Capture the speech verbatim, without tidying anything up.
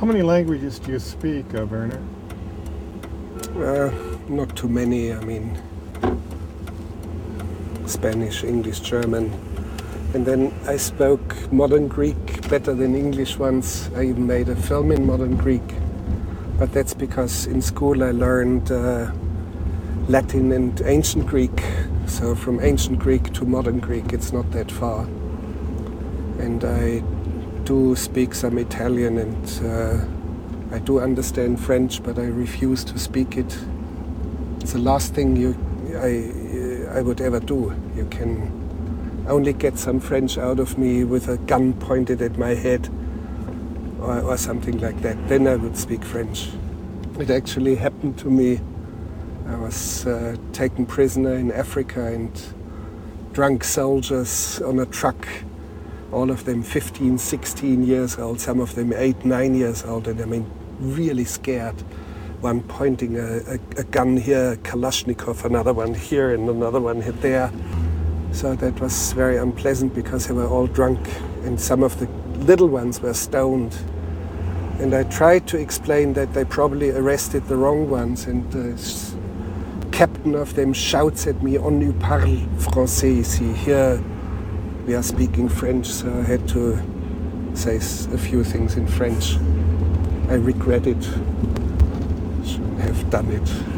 How many languages do you speak, uh, Werner? Uh, not too many. I mean, Spanish, English, German. And then I spoke modern Greek better than English once. I even made a film in modern Greek. But that's because in school I learned uh, Latin and ancient Greek. So from ancient Greek to modern Greek, it's not that far. And I do speak some Italian, and uh, I do understand French, but I refuse to speak it. It's the last thing you, I, I would ever do. You can only get some French out of me with a gun pointed at my head or, or something like that. Then I would speak French. It actually happened to me. I was uh, taken prisoner in Africa, and drunk soldiers on a truck, all of them fifteen, sixteen years old, some of them eight, nine years old, and I mean really scared. One pointing a, a, a gun here, a Kalashnikov, another one here and another one here there. So that was very unpleasant because they were all drunk, and some of the little ones were stoned. And I tried to explain that they probably arrested the wrong ones, and the captain of them shouts at me, "On ne parle français ici." Here we are speaking French, so I had to say a few things in French. I regret it. Shouldn't have done it.